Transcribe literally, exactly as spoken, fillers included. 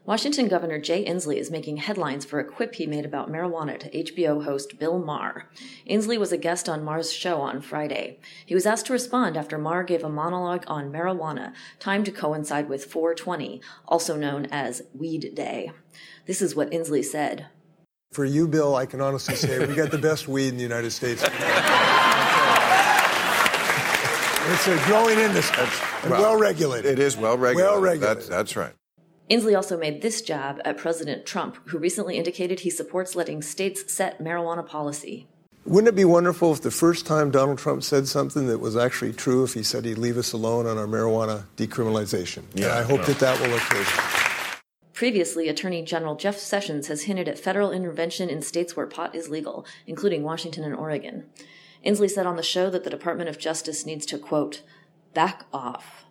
Washington Governor Jay Inslee is making headlines for a quip he made about marijuana to H B O host Bill Maher. Inslee was a guest on Maher's show on Friday. He was asked to respond after Maher gave a monologue on marijuana, timed to coincide with four twenty, also known as Weed Day. This is what Inslee said. For you, Bill, I can honestly say we got the best weed in the United States. It's a growing industry and well, well-regulated. It is well-regulated. Well-regulated. That's, that's right. Inslee also made this jab at President Trump, who recently indicated he supports letting states set marijuana policy. Wouldn't it be wonderful if the first time Donald Trump said something that was actually true, if he said he'd leave us alone on our marijuana decriminalization? Yeah, and I hope well. that that will occur. Previously, Attorney General Jeff Sessions has hinted at federal intervention in states where pot is legal, including Washington and Oregon. Inslee said on the show that the Department of Justice needs to, quote, back off.